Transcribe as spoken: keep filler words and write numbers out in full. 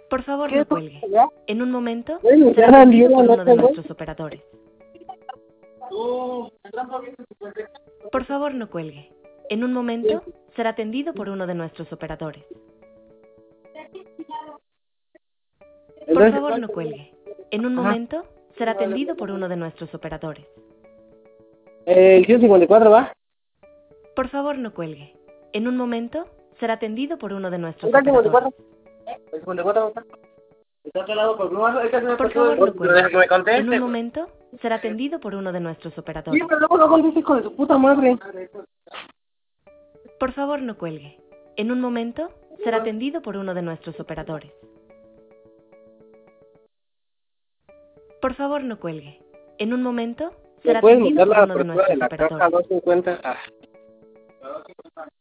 Por favor, ¿Qué no es cuelgue. ya? En un momento Bueno, será ya atendido rendieron por la uno de noche, güey. nuestros operadores. Por favor, no cuelgue. En un momento será atendido por uno de nuestros operadores. Por Entonces, favor, ¿cuál? no cuelgue. En un Ajá. momento será atendido por uno de nuestros operadores. Eh, el ciento cincuenta y cuatro va. Por favor, no cuelgue. En un momento será atendido por uno de nuestros ¿Está el cincuenta y cuatro? operadores. ¿El cincuenta y cuatro está? Está al lado por no, es que se me Por pasó favor, el- no Pero deja cuelgue. que me En conteste, un pues. momento será atendido por uno de nuestros Sí, operadores. pero luego no contestes, hijo de su puta madre. Por favor, no cuelgue. En un momento será atendido por uno de nuestros operadores. Por favor, no cuelgue. En un momento ¿Me será puedes atendido mandar por la uno de apertura de nuestros la caja operadores. doscientos cincuenta? Ah.